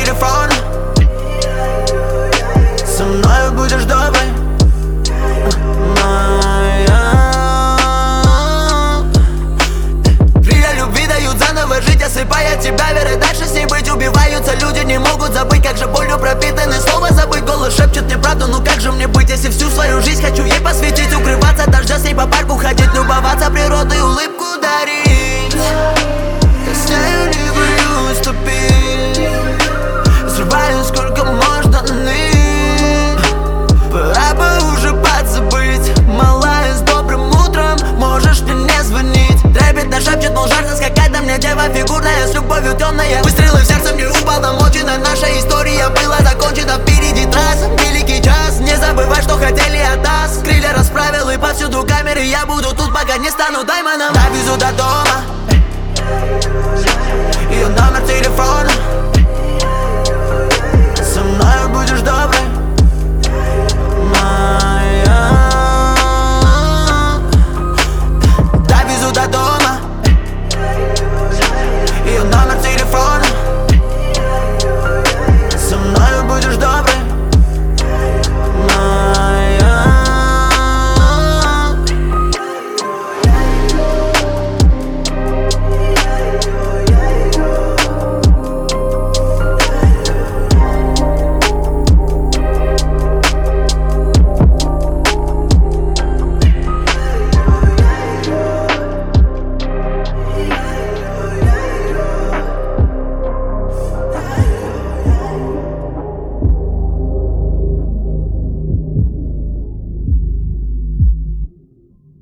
телефон. Со мною будешь доброй, крылья любви дают заново жить, осыпая тебя верой. Дальше с ней быть убиваются люди, не могут забыть. Как же болью пропитаны слова забыть. Голос шепчет мне правду, ну как же мне быть, если всю свою жизнь хочу ей посвятить? Укрываться от дождя, с ней по парку ходить, любоваться природой, улыбку дарить. Я с нею не боюсь ступить, срываю сколько можно ныть. Пора бы уже подзабыть, малая, с добрым утром можешь мне не звонить. Трепетно шепчет, мол, жарко скакать, да мне дева фигурная с любовью темная. Выстрелы в сердце мне упал, намочена наша история была закончена. Впереди трасса, великий час, не забывай, что хотели от нас. Крылья расправил и повсюду камеры, я буду тут, пока не стану даймоном. Довезу до дома,